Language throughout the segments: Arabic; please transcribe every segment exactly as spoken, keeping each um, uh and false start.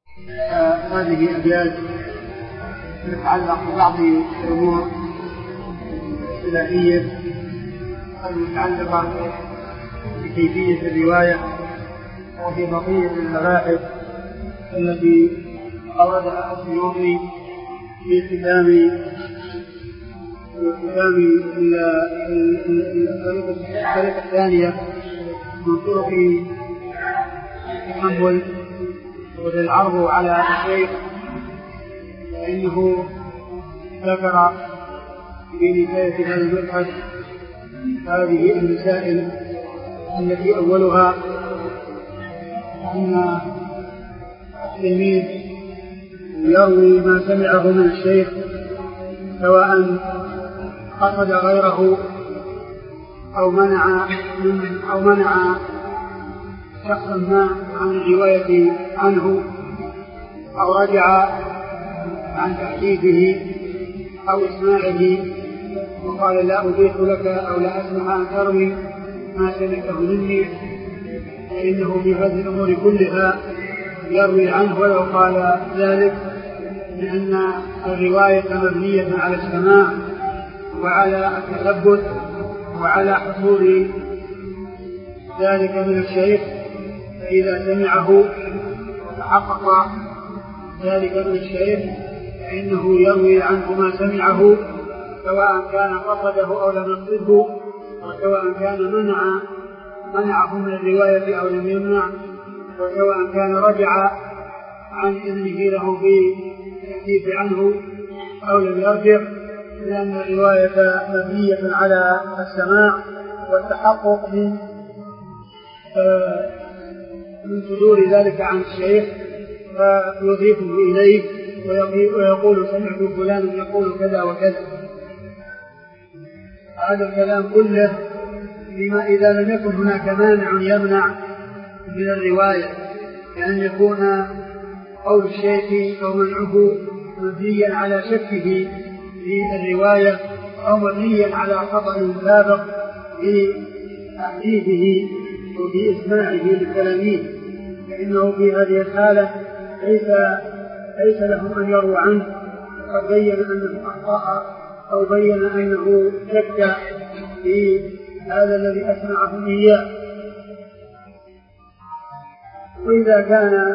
هذه أبيات تتعلق ببعض الأمور الإصطلاحية المتعلقة بكيفية الرواية وفي بقية المباحث التي أوردها السيوطي في ختام في ختام الطريقة الثانية من طرق التحمل والعرض على الشيخ، فإنه ذكر في نهاية هذا المبحث هذه المسائل التي أولها أن التلميذ يروي ما سمعه من الشيخ سواء قصد غيره أو منع من أو منع شخصا ما عن الرواية عنه أو رجع عن تحديثه أو إسماعه وقال لا أضيف لك أو لا أسمع أن تروي ما سمعته مني، فإنه في هذه الأمور كلها يروي عنه ولو قال ذلك، لأن الرواية مبنية على السماع وعلى التثبت وعلى حصول ذلك من الشيخ، فإذا سمعه وتحقق ذلك من الشيخ فإنه يروي عنه ما سمعه سواء كان قصده أو لم يقصده، وسواء كان منع منعه من الرواية أو لم يمنع، وسواء كان رجع عن إذنه له في الحديث عنه أو لم يرجع، لأن الرواية مبنية على السماع والتحقق من من صدور ذلك عن الشيخ فيضيفه إليه ويقول سمعت فلان يقول كذا وكذا. هذا الكلام كله لما إذا لم يكن هناك مانع يمنع من الرواية، لأن يكون قول الشيخ أو منعه مبنيا على شكه في الرواية أو مبنيا على خطأ سابق في تحديثه وفي إسماعه للتلاميذ، فإنه في هذه الحالة ليس ليس لهم أن يروا عنه قد بين أنه أخطأ أو بين أنه شك في هذا الذي أسمعه إياه. وإذا كان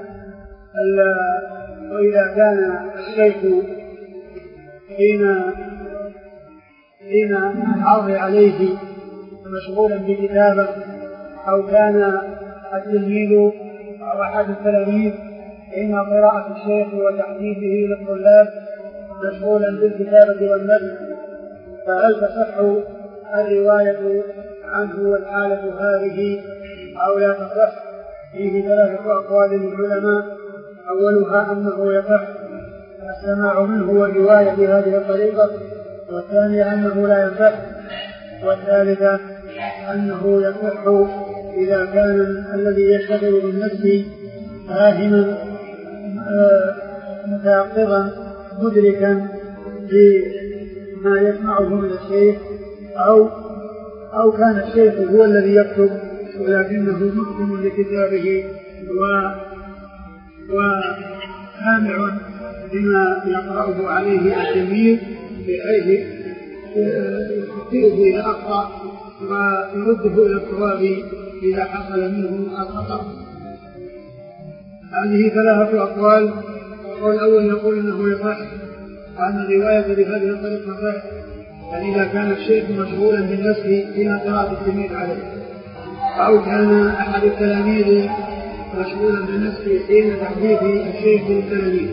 وإذا كان الشيخ حين حين العرض عليه مشغولا بكتابه أو كان التلميذ أو أحد التلاميذ حين قراءة الشيخ وتحديثه للطلاب مشغولا بالكتابة والنبذ، فهل تصح الرواية عنه والحالة هذه أو لا تصح؟ فيه ثلاثة أقوال للعلماء، أولها أنه يصح السماع منه والرواية بهذه الطريقة، والثانية أنه لا يصح، والثالثة أنه يصح إذا كان الذي يشتغل بالنفس فاهما متيقظا مدركا بما يسمعه من الشيخ، أو أو كان الشيخ هو الذي يكتب ولكنه مؤمن بكتابه وسامع بما يقرأه عليه التلميذ بحيث يخطئه إلى أخطأ ويرده إلى الصواب إذا حصل منه الخطأ. هذه ثلاثة أقوال. القول الأول يقول أنه يصح وأن الرواية بهذه الطريقة صح، فإذا كان الشيخ مشغولا بالنفس حين قراءة التلميذ عليه، أو كان أحد التلاميذ مشغولا بالنفس حين تحديث الشيخ للتلاميذ.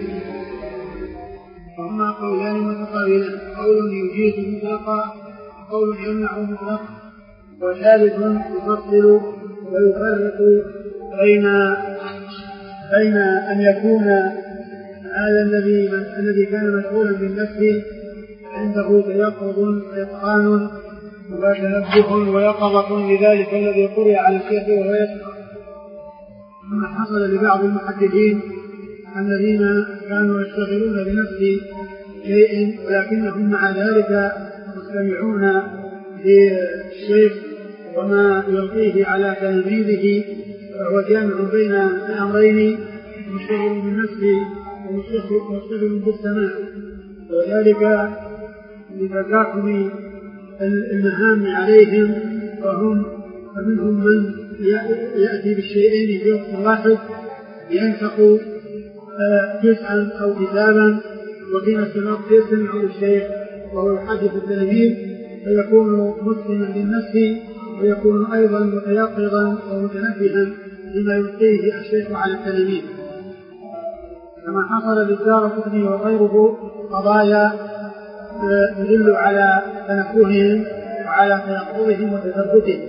فهما قولان متقابلان، قول يجيز مطلقا وقول يمنع مطلقا، وثالث يفصل ويفرق بين بين أن يكون هذا الذي الذي كان مشغولا بالنفس عنده تيقظ وإتقان وتنبه ويقظة لذلك الذي قرئ على الشيخ وهو يسمع. ثم حصل لبعض المحدثين الذين كانوا يشتغلون بنفس شيء ولكنهم مع ذلك مستمعون للشيخ وما يلقيه على تلاميذه، فهو جامع بين الأمرين مشتغل بالنسل ومشتغل بالسماع، وذلك لتزاحم المهام عليهم، وهم فمنهم من يأتي بالشيئين في وقت واحد ينسخ جزءا أو كتابا، وفي نفس الوقت يستمع للشيخ وهو يحدث التلاميذ، فيكون مسلما بالنفس ويكون أيضا متيقظا ومتنبها لما يلقيه الشيخ على التلاميذ، كما حصل للدارقطني وغيره قضايا تدل على تنبههم وعلى تيقظهم وتثبتهم.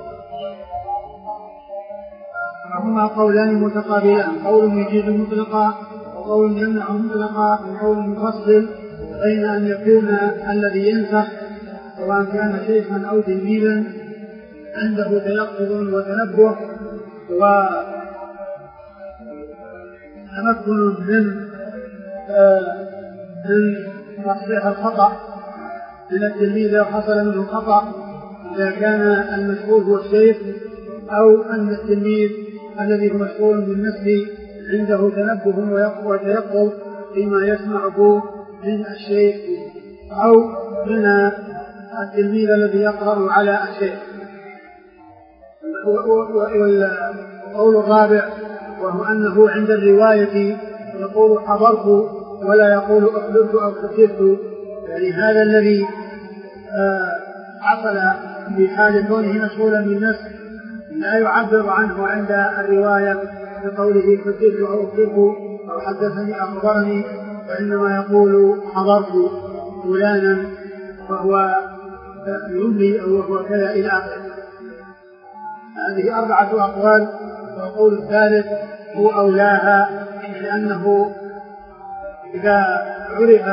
فهما قولان متقابلان، قول يجيز مطلقا وقول يمنع مطلقا وقول مفصل، بين أن يكون الذي ينسخ سواء كان شيخا أو تلميذا عنده تيقظ وتنبه وتمكن من من تصحيح الخطأ من التلميذ إذا حصل منه خطأ، إذا كان المسؤول هو الشيخ، أو أن التلميذ الذي هو مشغول بالنسل عنده تنبه وتيقظ فيما يسمعه من الشيخ أو من التلميذ الذي يقرأ على الشيخ. والقول الرابع وهو أنه عند الرواية يقول حضرت ولا يقول أخبرت أو خبرت، يعني هذا الذي حصل في حال كونه مشغولا بالنفس لا يعبر عنه عند الرواية بقوله خبرت أو أخبرت أو حدثني أخبرني، وإنما يقول حضرت فلانا وهو يملي أو وهو كذا إلى آخره. هذه أربعة أقوال، والقول الثالث هو أولاها، لأنه إذا عرف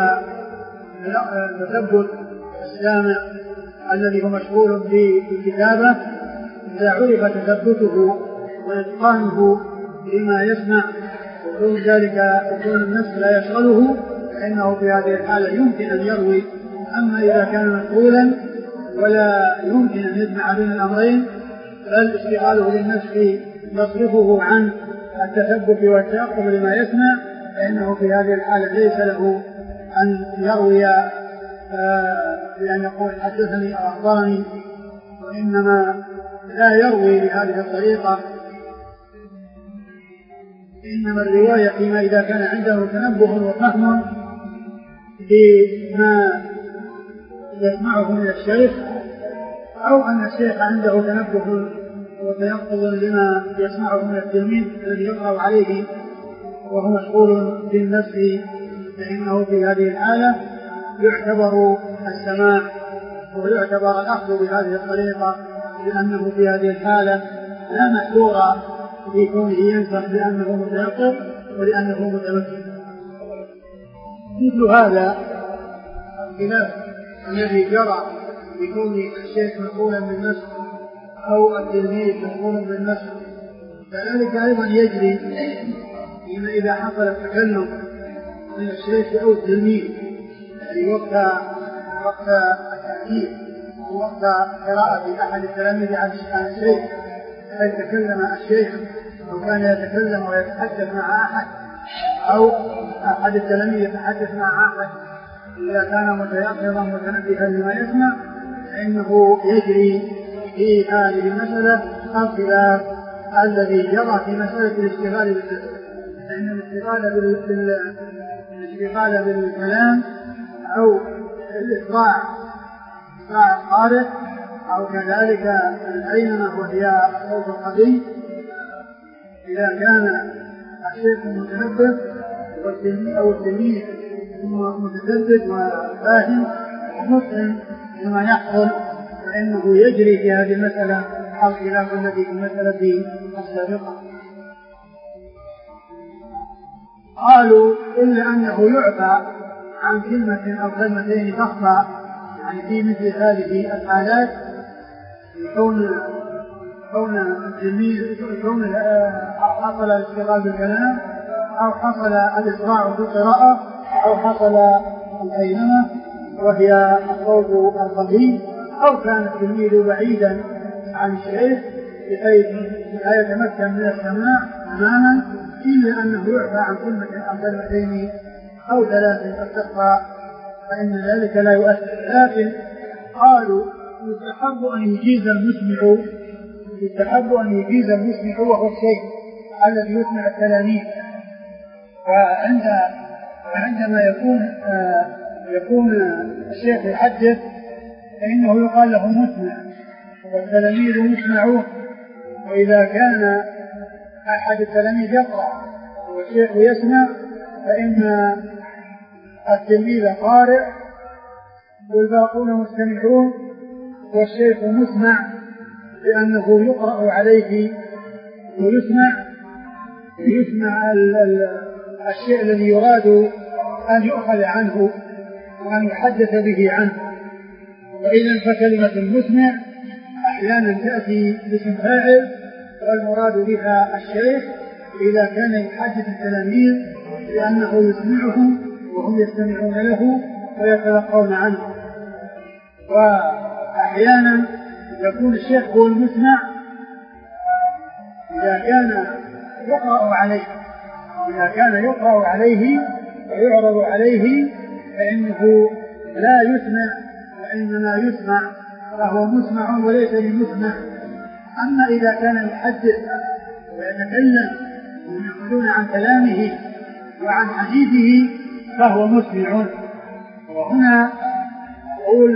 تثبت السامع الذي هو مشغول بالكتابة، إذا عرف تثبته وإتقانه لما يسمع وكون ذلك وكون النفس لا يشغله، فإنه في هذه الحالة يمكن أن يروي. أما إذا كان مشغولا ولا يمكن أن يجمع بين الأمرين، بل اشتغاله للنفس يصرفه عن التثبت والتيقظ لما يسمع، فإنه في هذه الحالة ليس له أن يروي بأن يقول حدثني أو أخبرني، وإنما لا يروي بهذه الطريقة، إنما الرواية فيما إذا كان عنده تنبه وفهم بما يسمعه من الشيخ، أو أن الشيخ عنده تنبه وتيقظ لما يسمعه من التلميذ الذي يقرأ عليه وهو مشغول بالنفس، فإنه في هذه الحالة يعتبر السماع ويعتبر الأخذ بهذه الطريقة، لأنه في هذه الحالة لا محذور في كونه ينسخ لأنه متيقظ ولأنه متمكن. مثل هذا الخلاف الذي جرى بكون الشيخ مشغولا بالنفس أو التلميذ مشغولا بالنفس، كذلك أيضا يجري فيما إذا حصل التكلم من الشيخ أو التلميذ، يعني وقت وقت التأكيد ووقت قراءة أحد التلاميذ عن الشيخ، فيتكلم الشيخ أو كان يتكلم ويتحدث مع أحد أو أحد التلاميذ يتحدث مع أحد، إذا كان متيقظا متنبها لما يسمع، فإنه يجري في هذه المسألة الخلاف الذي جرى في مسألة الاشتغال بالنفس، فإن الاشتغال بالاشتغال بالكلام أو الإسراع إسراع القارئ أو كذلك العينة وهي الصوت الخفي، إذا كان الشيخ متنبه والتلميذ أو التلميذ متثبت وفاهم ومسلم لما يحصل، فإنه يجري في هذه المسألة الخلاف الذي في المسألة السابقة. قالوا إلا أنه يعفى عن كلمة أو كلمتين تخفى، يعني في مثل هذه الحالات، كون كون التلميذ كون حصل الاشتغال بالكلام أو حصل الإسراع في القراءة أو حصل العينة وهي الصوت الخفي، أو كان التلميذ بعيدا عن الشيخ بحيث لا يتمكن من السماع تماما، إلا أنه يعفى عن كلمة أو كلمتين أو ثلاث قد تبقى فإن ذلك لا يؤثر. لكن قالوا يستحب أن يجيز المسمع يستحب أن يجيز المسمع وهو الشيء الذي يسمع التلاميذ. وعند عندما يكون آه يكون الشيخ يحدث فإنه يقال له مسمع والتلاميذ يسمعون. وإذا كان أحد التلاميذ يقرأ والشيخ يسمع فإن التلميذ قارئ والباقون مستمعون والشيخ مسمع لأنه يقرأ عليه ويسمع يسمع الشيء الذي يراد أن يؤخذ عنه وأن يحدث به عنه. وإذا فكلمة المسمع أحيانا تأتي باسم فاعل والمراد بها الشيخ إذا كان يحدث التلاميذ لأنه يسمعهم وهم يستمعون له ويتلقون عنه. وأحيانا يكون الشيخ هو المسمع إذا كان يقرأ عليه إذا كان يقرأ عليه ويعرض عليه فإنه لا يسمع وإنما يسمع فهو مسمع وليس بمسمع. أما إذا كان يحدث ويتكلم ويأخذون عن كلامه وعن حديثه فهو مسمع. وهنا أقول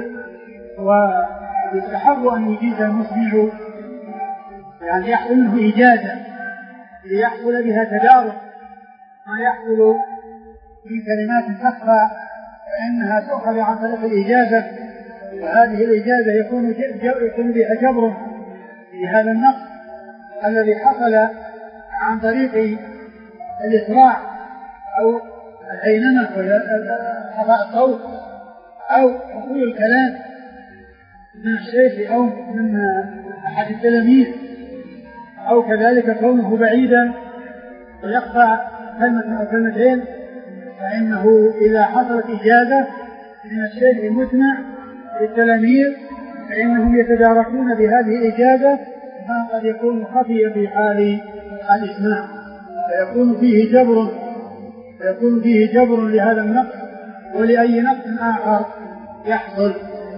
ويستحب أن يجيز المسمع يعني يحصل له إجازة ليحصل بها تدارك ما يحصل من كلمات تخفى فإنها تؤخذ عن طريق الإجازة. وهذه الإجازة يكون يكون بها جبر لهذا النقص الذي حصل عن طريق الإسراع أو الهينمة وخفاء الصوت أو حصول الكلام من الشيخ أو من أحد التلاميذ أو كذلك كونه بعيدا ويخفى كلمة أو كلمتين. فإنه إذا حصلت إجازة من الشيخ المسمع للتلاميذ فإنهم يتداركون بهذه الإجازة ما قد يكون خفيا في حال الإسماع فيكون فيه جبر فيكون فيه جبر لهذا النقص ولأي نقص آخر يحصل.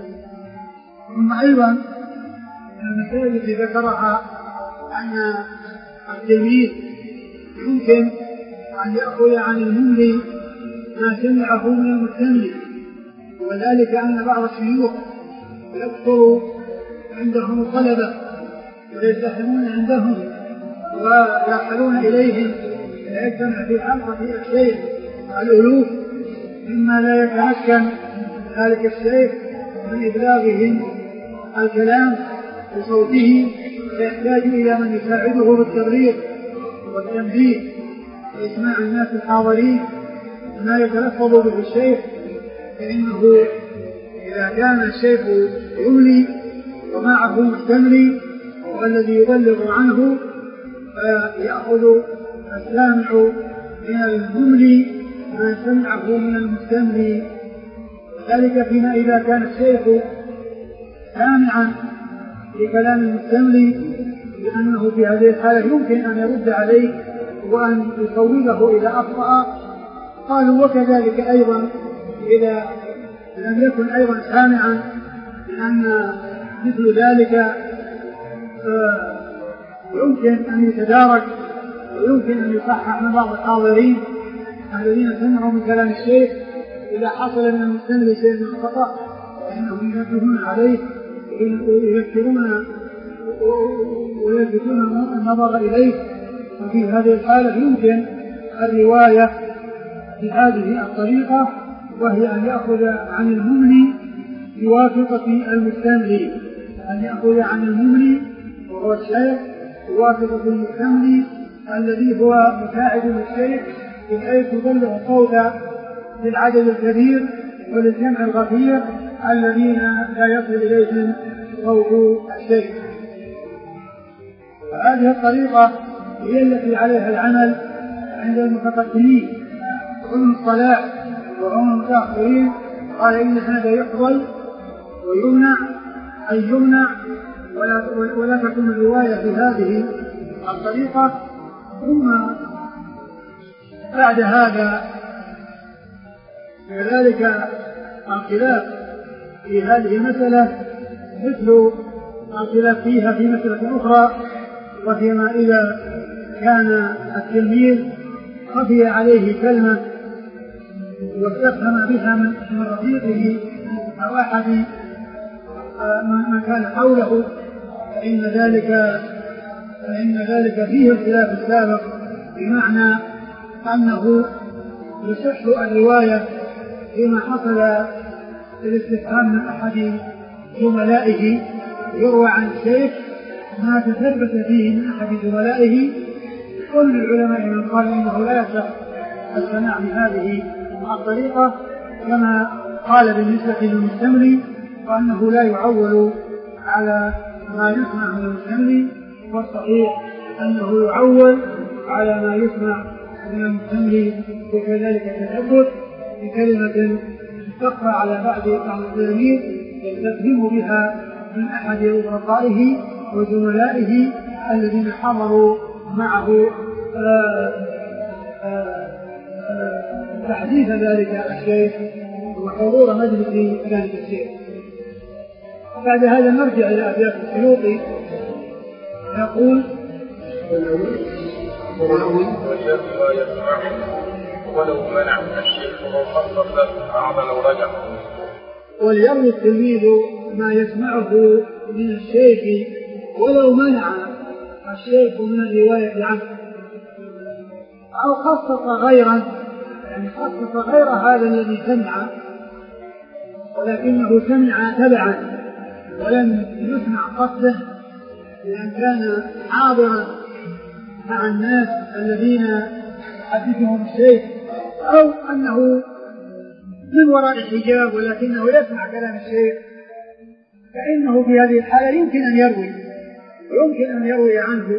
ثم أيضا المسائل التي ذكرها أن التلميذ يمكن أن يأخذ عن المملي ما سمعه من المستمع وذلك أن بعض الشيوخ يكثر عندهم الطلبة ويزدحمون عندهم ويرحلون إليهم فيجتمع في حلقة الشيخ الألوف مما لا يتمكن ذلك الشيخ من إبلاغهم الكلام بصوته فيحتاج إلى من يساعده بالتبليغ والتنبيه وإسماع الناس الحاضرين ما يتلفظ به الشيخ. فإنه إذا كان الشيخ يملي ومعه مستملي والذي يبلغ عنه فيأخذ السامع من المملي ما سمعه من المستملي. ذلك فيما إذا كان الشيخ سامعا لكلام المستملي لأنه في هذه الحالة يمكن أن يرد عليه وأن يصوبه إذا أخطأ. قالوا وكذلك أيضا إذا لم يكن أيضا سامعا لأن مثل ذلك يمكن أن يتدارك ويمكن أن يصحح من بعض الحاضرين الذين سمعوا من كلام الشيخ إذا حصل من المستمع شيء من خطأ فإنهم ينبهون عليه ويذكرون ويلفتون النظر إليه. وفي هذه الحالة يمكن الرواية بهذه الطريقة وهي أن يأخذ عن المملي بواسطة المستملي أن يأخذ عن المملي وهو الشيخ بواسطة المستملي الذي هو مساعد للشيخ بحيث يبلغ الصوت للعدد الكبير وللجمع الغفير الذين لا يصل إليهم صوت الشيخ. وهذه الطريقة هي التي عليها العمل عند المتقدمين وعلم الصلاة وعلم المتأخرين. قال إن هذا يقبل ويمنع أي يمنع ولا, ولا تكون الرواية في هذه الطريقة. ثم بعد هذا كذلك الخلاف في هذه المسألة مثل الخلاف فيها في مسألة أخرى، وفيما إذا كان التلميذ خفي عليه كلمة واستفهم بها من رفيقه أو أحد من كان حوله، فإن ذلك فإن ذلك فيه الخلاف السابق، بمعنى أنه يصح الرواية فيما حصل الاستفهام من أحد زملائه، يروى عن الشيخ ما تثبت فيه من أحد زملائه. كل العلماء من قال إنه لا يصح السماع بهذه الطريقة، كما قال بالنسبة للمستملي وأنه لا يعول على ما يسمع من المستملي، والصحيح أنه يعول على ما يسمع من المستملي، وكذلك التثبت بكلمة تقع على بعض التلاميذ يستفهم بها من أحد رفقائه وزملائه الذين حضروا معه آآ آآ آآ تحديث ذلك الشيخ وحضور مجلس ذلك الشيخ. بعد هذا نرجع إلى أبيات السيوطي، يقول: ولو منع الشيخ أو خصص أعظم لو رجع. وليروي التلميذ ما يسمعه من الشيخ ولو منع الشيخ من الرواية عنه، أو خصص غيرا، يعني خصص غير هذا الذي سمع ولكنه سمع تبعا ولم يسمع قصده، لأن كان حاضرا مع الناس الذين حدثهم الشيخ، أو أنه من وراء حجاب ولكنه يسمع كلام الشيخ، فإنه في هذه الحالة يمكن أن يروي ويمكن أن يروي عنه،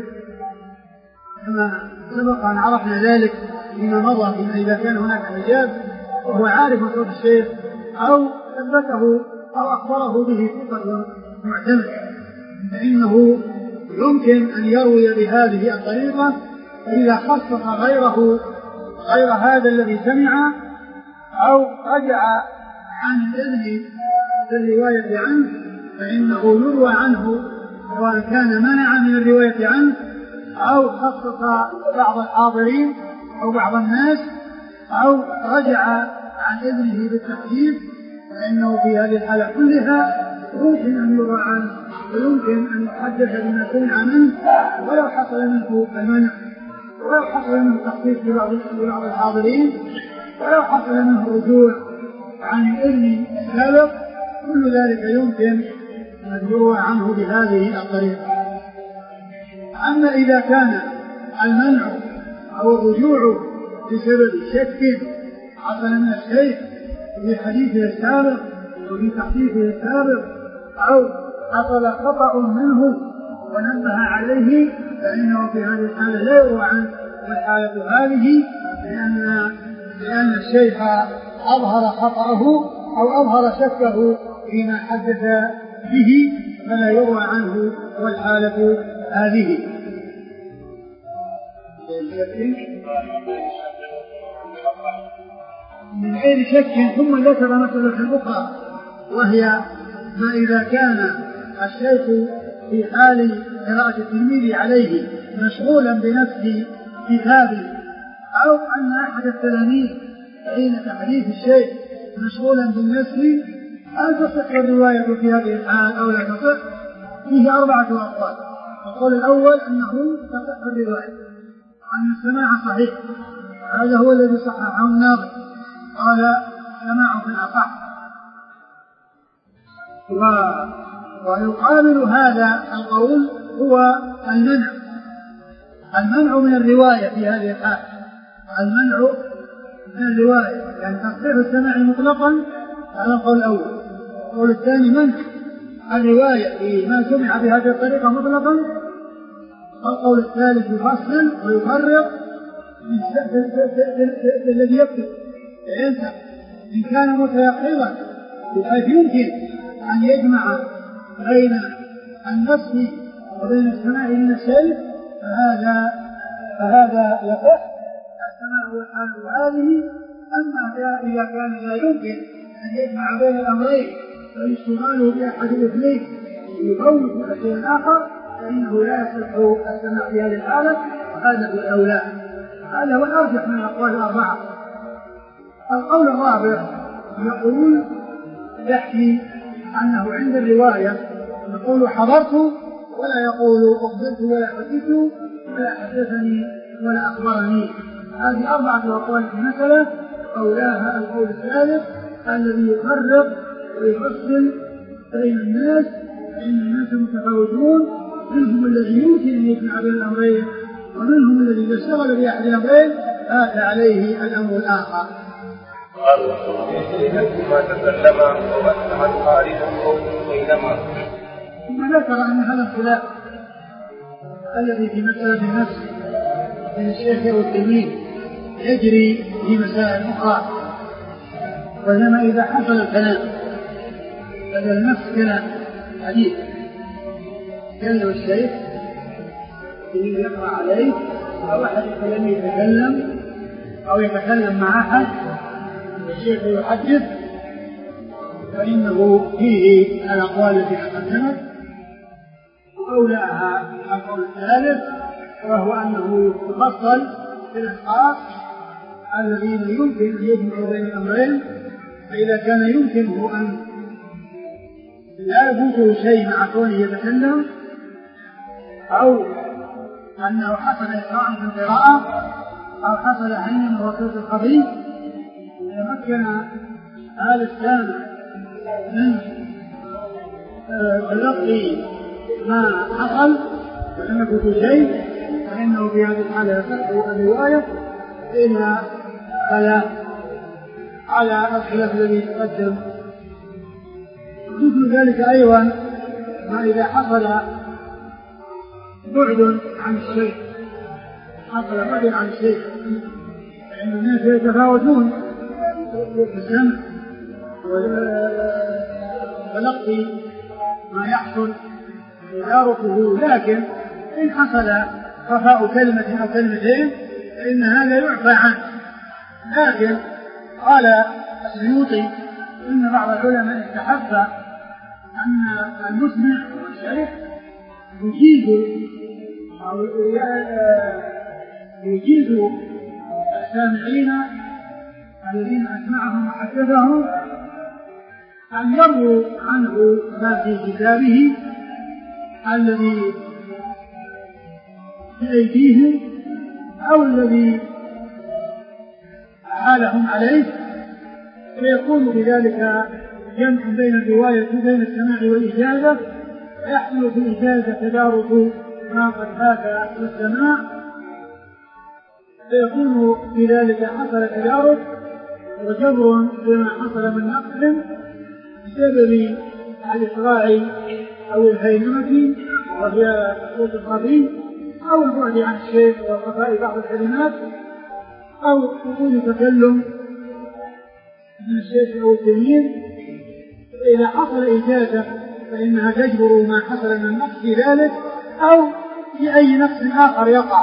كما سبق أن عرفنا ذلك فيما مضى، فيما إذا كان هناك حجاب وهو عارف صوت الشيخ أو ثبته أو أخبره به ثقة معتمد، فإنه يمكن أن يروي بهذه الطريقة إذا خصص غيره غير هذا الذي سمع، أو رجع عن الإذن بالرواية عنه، فإنه يروى عنه سواء كان منع من الرواية عنه أو خصص بعض الحاضرين أو بعض الناس أو رجع عن إذنه بالتحديث، فإنه في هذه الحالة كلها يمكن أن يروى عنه ويمكن أن يحدث بما سمع منه، ولو حصل منه المنع ولو حصل منه التخصيص لبعض الحاضرين ولو حصل منه الرجوع عن الإذن السابق، كل ذلك يمكن أن يروى عنه بهذه الطريقة. أما إذا كان المنع أو الرجوع بسبب شك حصل من الشيخ في حديثه السابق وفي تحديثه السابق، أو حصل خطأ منه ونبه عليه، فإنه في هذه الحالة لا يروى عنه. والحالة هذه لأن لأن الشيخ أظهر خطأه أو أظهر شكه فيما حدث به، فلا يروى عنه. والحالة هذه من غير شك. ثم ذكر مسألة أخرى، وهي ما إذا كان الشيخ في حال قراءة التلميذ عليه مشغولا بنفس كتابه، أو أن أحد التلاميذ حين تحديث الشيخ مشغولا بالنسل، هل تصح الرواية في هذه الحال أو لا تصح؟ فيه أربعة أقوال. القول الأول أنه تصح الرواية، أن السماع صحيح، هذا هو الذي صححه الناظم، قال سماع في الأصح. ويقابل هذا القول هو المنع المنع من الرواية في هذه الحال، المنع من الرواية، يعني تصحيح السماع مطلقا، هذا القول الأول. القول الثاني منع الرواية فيما سمع بهذه الطريقة مطلقا. القول الثالث يفصل ويفرق الذي يكتب ينسى إن كان متيقظا بحيث يمكن أن يجمع بين النص وبين السماع من الشيء، فهذا فهذا يصح كما هو الحال وهذه. أما إذا كان لا يمكن أن يجمع بين الأمرين فالاستعمال بأحد الاثنين يفوت الشيء الآخر فإنه لا يصح السماع في هذه الحالة، وهذا هو الأولى. هذا هو الأرجح من الأقوال الأربعة. القول الرابع يقول يحكي أنه عند الرواية يقول حضرت ولا يقول أخبرت ولا حدثت ولا حدثني ولا أخبرني. هذه أربعة أقوال في المسألة. أولاها القول الثالث الذي يفرق ويفصل بين الناس، فإن الناس متفاوتون، منهم الذي يمكن أن يجمع بين الأمرين ومنهم الذي إذا اشتغل بأحد الأمرين فات عليه الأمر الآخر. ما تسلم ومسح الخارج بينما. ثم ذكر أن هذا الخلاف الذي في مسألة النفس من الشيخ والتلميذ يجري في مسائل أخرى، وإنما إذا حصل الكلام بدل نفس كلام حديث كلم الشيخ الذي يقرأ عليه أو أحد التلاميذ يتكلم أو يتكلم مع أحد الشيخ يحدث، فإنه فيه الأقوال التي تقدمت. وأولاها القول الثالث وهو أنه يفصل في الأشخاص الذين يمكن أن يجمعوا بين الأمرين، فإذا كان يمكنه أن لا يفوته شيء مع كونه يتكلم أو أنه حصل إسراء في القراءة أو حصل عين من وصوت الخبيث، يمكن هذا السامع من تلقي ما حصل ولم يفوت شيء، فإنه في هذه الحالة يصح الرواية إلى على على الخلاف الذي يتقدم. مثل ذلك أيضا ما إذا حصل بعد عن الشيء، حصل بعد عن الشيء، فإن الناس يتفاوتون في السمع وتلقي ما يحصل ويعرفه، لكن إن حصل خفاء كلمة أو كلمتين فإن هذا يعفى عنه. لكن قال السيوطي إن بعض العلماء استحب أن المسمع والشيخ يجيز أو يجيز السامعين الذين أسمعهم وحدثهم أن يروا عنه ما في كتابه الذي في أيديهم أو الذي حالهم عليه، فيكون بذلك جمع بين الرواية وبين السماع والإجازة، ويحصل في الإجازة تدارك ما قد فات والسماع، فيكون بذلك حصل تدارك وجبر بما حصل من نقص بسبب الإسراع أو الهيمنة وهي صوت الخبيث أو البعد عن الشيء وخفاء بعض الكلمات أو وجود تكلم من الشيخ أو التلميذ. فإذا حصل إجازة فإنها تجبر ما حصل من النقص في ذلك أو في أي نقص آخر يقع.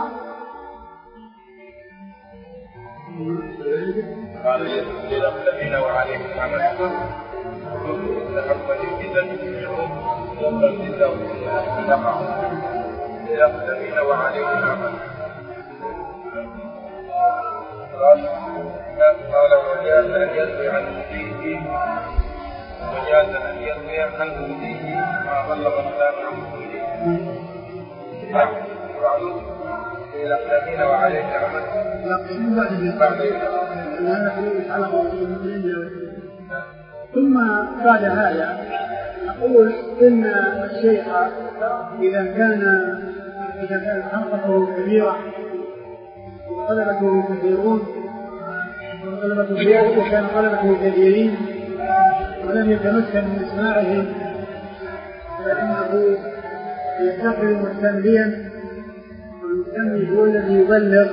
قال للمؤمنين وعليهم عمل استحق الابتداء منهم والالتزام يقع للمؤمنين وعليهم عمل. قال وجاز أن يروي عن مديه وجاز أن يروي عن مديه ما بلغ الكلام عن مديه. معلوم للمؤمنين وعليهم عمل. ثم بعد هذا نقول إن الشيخ إذا كان إذا كانت حلقته كبيرة وطلبته كثيرون وكان طلبته كثيرين ولم يتمكن من إسماعهم فإنه يستقبل مستمليا، والمستملي هو الذي يبلغ.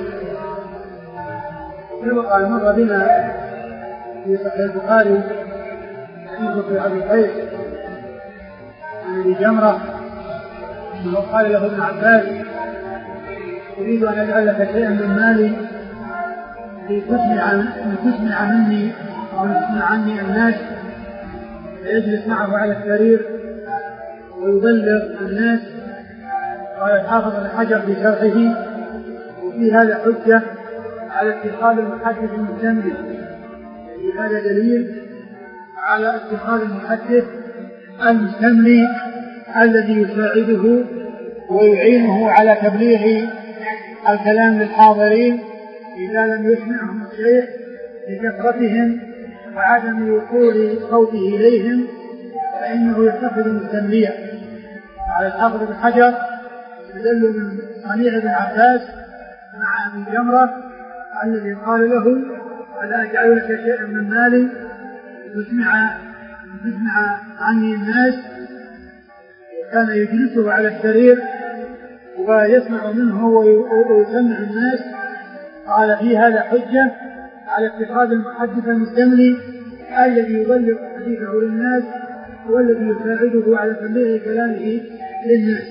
يبقى مر بنا في صحيح البخاري حديث في أبي قيس عن أبي جمرة أنه قال له ابن عباس أريد أن أجعل لك شيئا من مالي لتسمع لتسمع مني أو يسمع عني الناس، فيجلس معه على السرير ويبلغ الناس. قال الحافظ بن حجر في شرحه: وفي هذا حجة على اتخاذ المحدث المستملي، في هذا دليل على اتخاذ المحدث المستملي الذي يساعده ويعينه على تبليغ الكلام للحاضرين إذا لم يسمعهم الشيخ لكثرتهم وعدم وصول صوته إليهم، فإنه يتخذ مستمليا. على الحافظ بن حجر يدل من صنيع بن عباس مع ابي جمره الذي قال له: ألا أجعل لك شيئا من مالي تسمع تسمع عني الناس؟ كان يجلسه على السرير ويسمع منه ويسمع الناس. قال: في هذا حجة على اتخاذ المحدث المستملي الذي يبلغ حديثه للناس والذي يساعده على تبليغ كلامه للناس.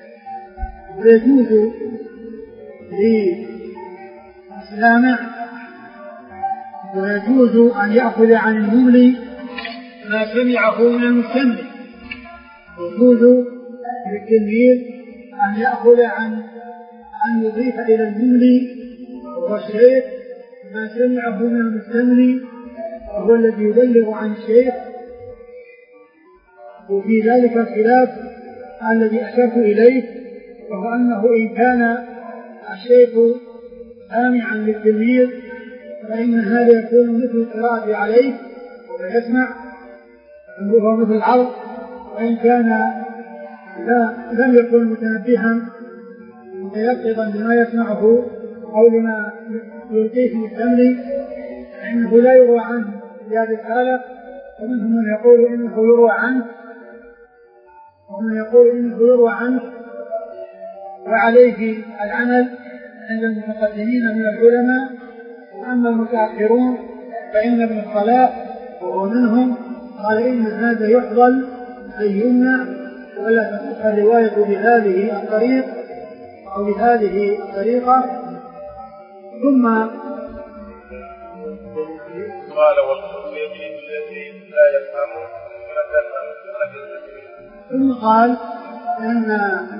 ويجوز للسامع ويجوز أن يأخذ عن المملي ما سمعه من المستملي. يجوز للتلميذ أن يأخذ عن أن يضيف إلى المملي والشيخ ما سمعه من المستملي وهو الذي يبلغ عن الشيخ. وفي ذلك الخلاف الذي أشرت إليه، وهو أنه إن كان الشيخ سامعا للتلميذ فإن هذا يكون مثل القراءة عليه ويسمع وهو مثل العرض، وإن كان لا لم يكن متنبها متيقظا لما يسمعه أو لما يلقيه المستملي فإنه لا يروى عنه في هذه الحالة. ومنهم من يقول إنه يروى عنه ومن يقول إنه يروى عنه وعليه العمل عند المتقدمين من العلماء. وأما المتأخرون فإن ابن الصلاح وهو منهم قال إن هذا يحضل أن يمنع ولا تصح الرواية بهذه الطريق أو بهذه الطريقة. ثم قال: والخروج يجري بالذين لا يفهمون ثم قال إن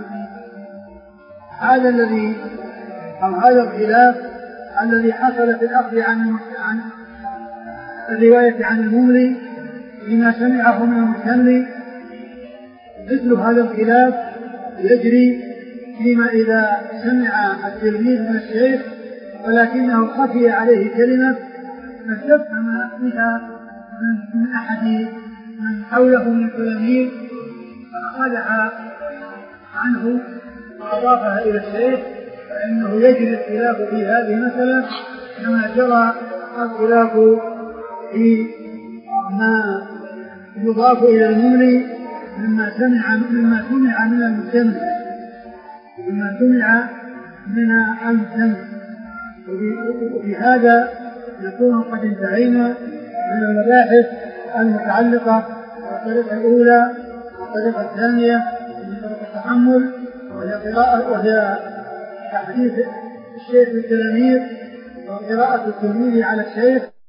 هذا الذي أو هذا الخلاف الذي حصل في الأخذ عن عن الرواية عن المملي بما سمعه من المستملي، مثل هذا الخلاف يجري فيما إذا سمع التلميذ من الشيخ ولكنه خفي عليه كلمة فاستفهم بها من أحد من حوله من التلاميذ فأخذها عنه وأضافها إلى الشيخ، فإنه يجري الخلاف في هذه المسألة كما جرى الخلاف في ما يضاف إلى المملي مما سمع مما سمع من المستمع مما سمع من المستمع. وبهذا نكون قد انتهينا من المباحث المتعلقة بالطريقة الأولى والطريقة الثانية من طريقة التحمل، وهي قراءة وهي تحديث الشيخ للتلاميذ وقراءة التلميذ على الشيخ.